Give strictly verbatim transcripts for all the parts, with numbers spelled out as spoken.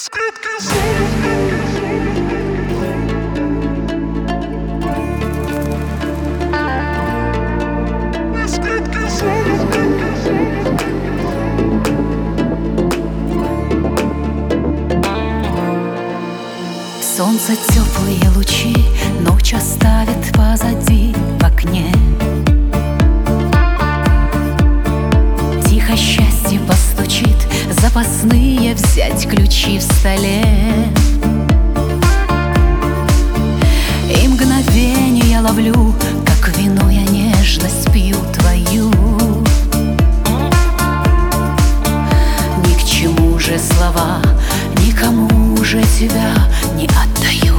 Солнце теплые лучи ночь оставит позади в окне. Тихо счастье постучит, запасные взять ключи в столе. И мгновенье я ловлю, как вино я нежность пью твою. Ни к чему же слова, никому же тебя не отдаю.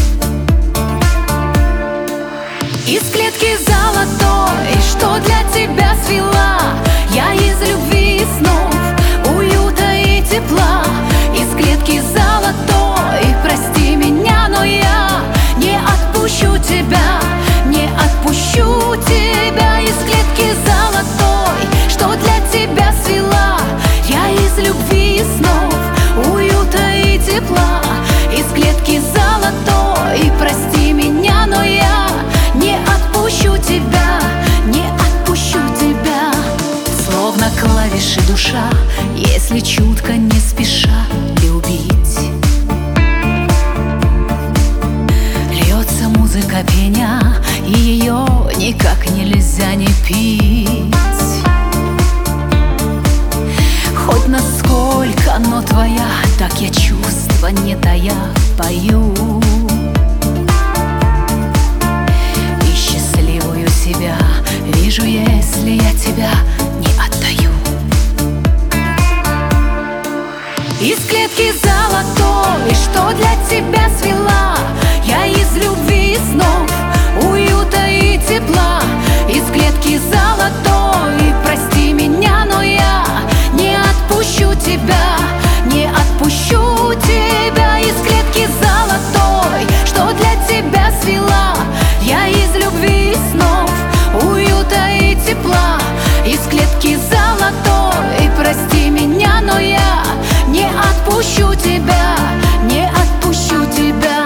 Из клетки золотой, что для тебя свела, я из любви и снов, уюта и тепла. Из клетки золотой, прости меня, но я не отпущу тебя, не отпущу тебя. Из клетки золотой, что для тебя свела, я из любви и снов, уюта и тепла. Из клетки золотой, прости меня, но я не отпущу тебя, не отпущу тебя. Словно клавиши душа, если чутко не спеша любить. Льется музыка пеня, и ее никак нельзя не пить. Хоть насколько, но твоя, так я чувства не тая пою. И счастливую себя вижу, если я тебя не отдаю. Из клетки золотой, что для тебя свела, я из любви и снов, уюта и тепла. Из клетки золотой, прости меня, но я не отпущу тебя, не отпущу тебя. Из клетки золотой, что для тебя свела, я из любви и снов, уюта и тепла. Из клетки золотой, прости меня, но я не отпущу тебя, не отпущу тебя.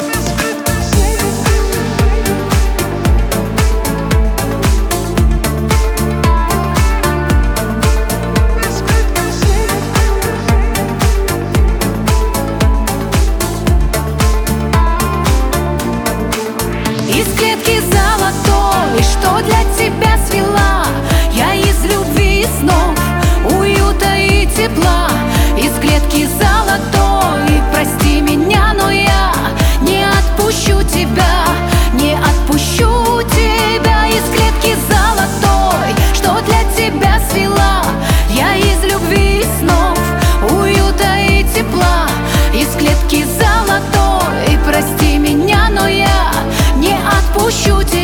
Из клетки золотой, что для тебя свела, я из любви и снов, уюта и тепла. Из клетки золотой, прости меня, но я не отпущу тебя, не отпущу тебя. Из клетки золотой, что для тебя свела, я из любви и снов, уюта и тепла. Из клетки золотой, прости меня, но я не отпущу тебя.